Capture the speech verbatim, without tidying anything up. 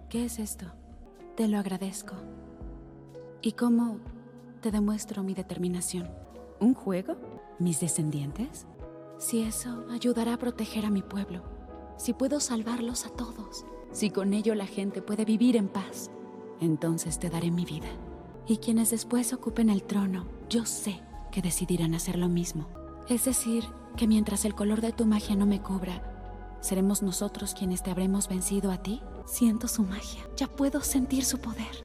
¿Qué es esto? Te lo agradezco. ¿Y cómo te demuestro mi determinación? ¿Un juego? ¿Mis descendientes? Si eso ayudará a proteger a mi pueblo, si puedo salvarlos a todos, si con ello la gente puede vivir en paz, entonces te daré mi vida. Y quienes después ocupen el trono, yo sé que decidirán hacer lo mismo. Es decir, que mientras el color de tu magia no me cubra, ¿seremos nosotros quienes te habremos vencido a ti? Siento su magia, ya puedo sentir su poder.